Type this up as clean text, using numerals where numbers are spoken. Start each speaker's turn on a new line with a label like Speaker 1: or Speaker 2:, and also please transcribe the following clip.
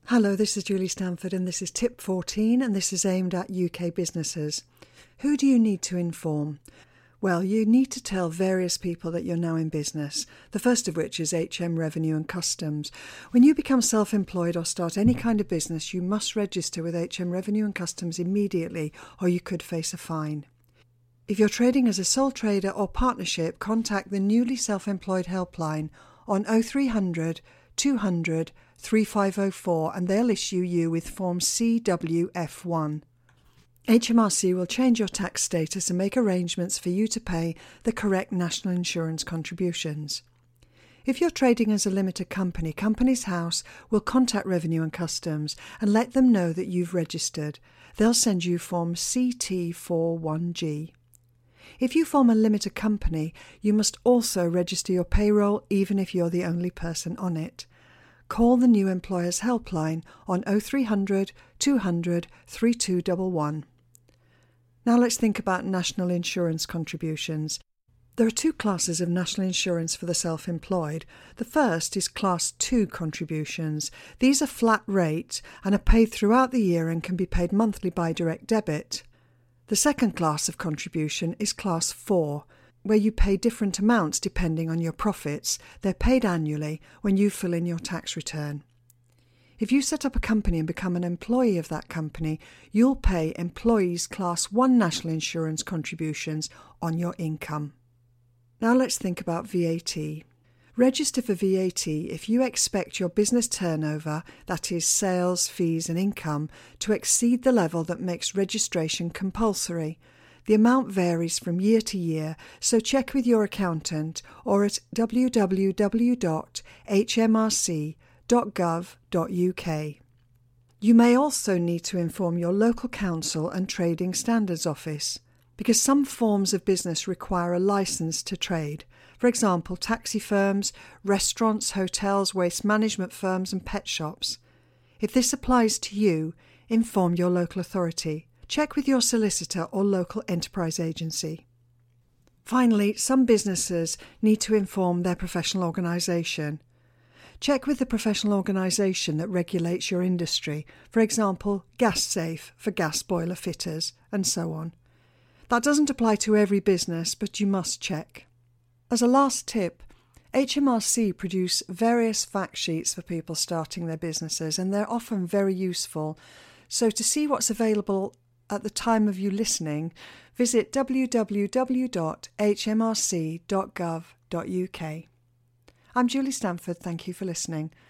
Speaker 1: Hello, this is Julie Stanford and this is Tip 14 and this is aimed at UK businesses. Who do you need to inform? Well, you need to tell various people that you're now in business, the first of which is HM Revenue and Customs. When you become self-employed or start any kind of business, you must register with HM Revenue and Customs immediately or you could face a fine. If you're trading as a sole trader or partnership, contact the newly self-employed helpline on 0300 200 3504 and they'll issue you with Form CWF1. HMRC will change your tax status and make arrangements for you to pay the correct national insurance contributions. If you're trading as a limited company, Companies House will contact Revenue and Customs and let them know that you've registered. They'll send you Form CT41G. If you form a limited company, you must also register your payroll even if you're the only person on it. Call the new employers helpline on 0300 200 3211. Now let's think about national insurance contributions. There are two classes of national insurance for the self-employed. The first is Class 2 contributions. These are flat rate and are paid throughout the year and can be paid monthly by direct debit. The second class of contribution is Class 4, where you pay different amounts depending on your profits. They're paid annually when you fill in your tax return. If you set up a company and become an employee of that company, you'll pay employees' Class 1 national insurance contributions on your income. Now let's think about VAT. Register for VAT if you expect your business turnover, that is sales, fees and income, to exceed the level that makes registration compulsory. The amount varies from year to year, so check with your accountant or at www.hmrc.gov.uk. You may also need to inform your local council and Trading Standards Office, because some forms of business require a licence to trade. For example, taxi firms, restaurants, hotels, waste management firms and pet shops. If this applies to you, inform your local authority. Check with your solicitor or local enterprise agency. Finally, some businesses need to inform their professional organisation. Check with the professional organisation that regulates your industry, for example, GasSafe for gas boiler fitters, and so on. That doesn't apply to every business, but you must check. As a last tip, HMRC produce various fact sheets for people starting their businesses, and they're often very useful. So to see what's available at the time of you listening, visit www.hmrc.gov.uk. I'm Julie Stanford. Thank you for listening.